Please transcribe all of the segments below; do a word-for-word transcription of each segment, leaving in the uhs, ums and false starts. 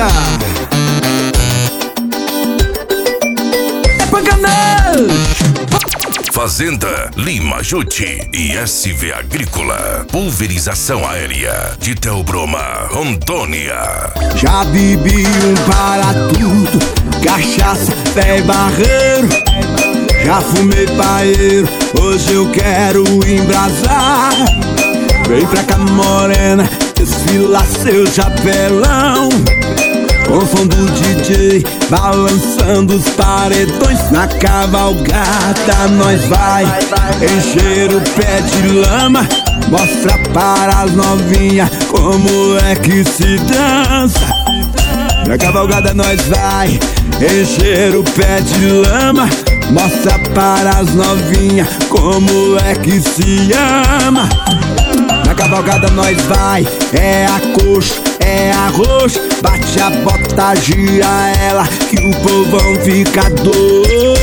Eita! É pancanês! Fazenda Lima Jute e S V Agrícola. Pulverização aérea de Theobroma, Rondônia. Já bebi um para tudo, cachaça, pé e barreiro. Já fumei paeiro, hoje eu quero embrasar. Vem pra cá morena, desfila seu chapelão. Com som do D J, balançando os paredões. Na cavalgada nós vai encher o pé de lama. Mostra para as novinhas como é que se dança. Na cavalgada nós vai encher o pé de lama. Mostra para as novinhas como é que se ama. Na cavalgada nós vai, é a coxa, é arroz. Bate a bota, gira ela, que o povão fica doido.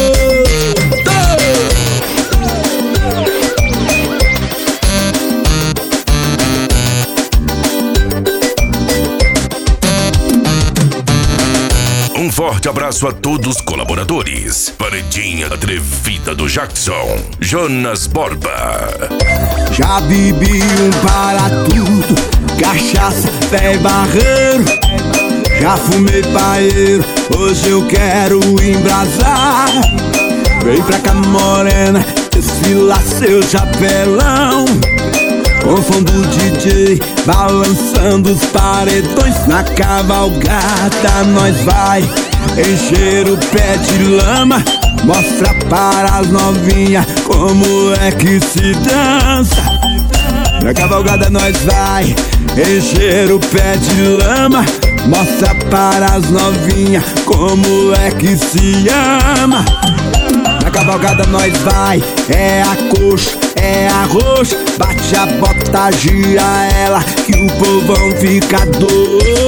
Um forte abraço a todos os colaboradores. Paredinha atrevida do Jackson, Jonas Borba. Já bebi um para tudo, cachaça, pé e barreiro. Já fumei paeiro, hoje eu quero embrasar. Vem pra cá morena, desfila seu chapelão. Com som do D J, balançando os paredões. Na cavalgada nós vai encher o pé de lama. Mostra para as novinhas como é que se dança. Na cavalgada nós vai encher o pé de lama. Mostra para as novinhas como é que se ama. Na cavalgada nós vai, é a coxa, é arroz. Bate a bota, gira ela, que o povão fica doido.